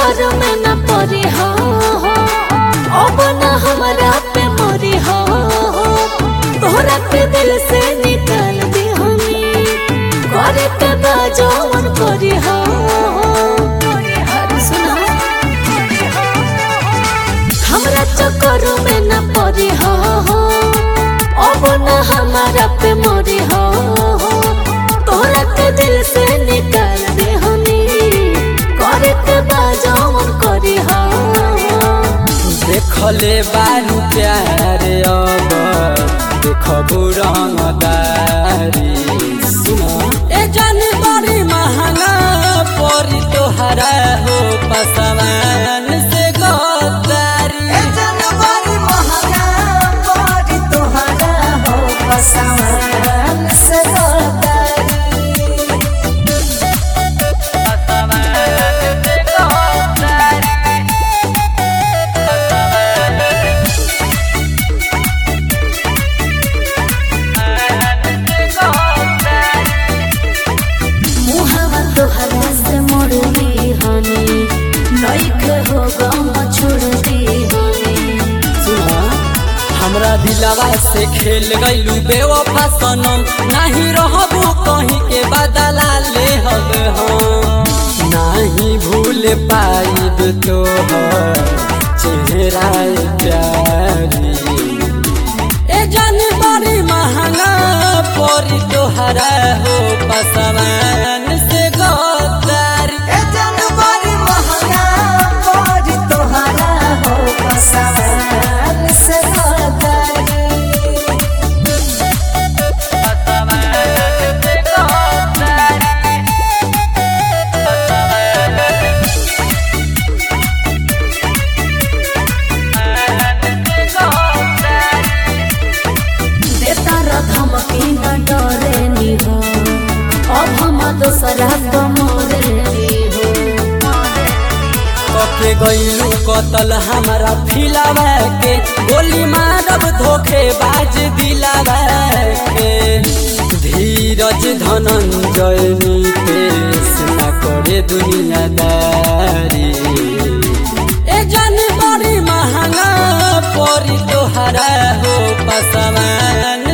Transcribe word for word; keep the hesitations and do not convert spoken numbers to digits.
चक्कर में न पड़ी हो, अब न हमारा पे मरी हो, तोहरा के दिल से निकाल दी हमी, करे के बाजोन करी हो। सुना हमरा चक्कर में न पड़ी हो, अब न हमारा पे मरी हो, तोहरा के दिल से निकाल दे हमी, करे के बाजोन करी हो। देखले बारू प्यारे अब देखबू रंगदारी, सुना ए जान बड़ी महंगा परी तोहरा हो पसवान से गद्दारी, ए जान बड़ी महंगा परी तोहरा हो पसवान से गद्दारी। हमरा दिलवा से खेल गईलू बेवफा सनम, नहीं रहबू कहीं के बदला ले हब हम, नहीं भूल पाइब तोहर चेहरा प्यारी, ए जान बड़ी महंगा परी तोहरा हो पसवान से गद्दारी, ए जान बड़ी महंगा परी तोहरा हो पसवान से गद्दारी। दोसरा कमरे हो के गईलू कतल हमारा फिलावा के, गोली मारब धोखे बाज दिलावा के, धीरज धनंजय नीतेश न करे दुनियादारी, ए जान बड़ी महंगा परी तोहरा हो पसवान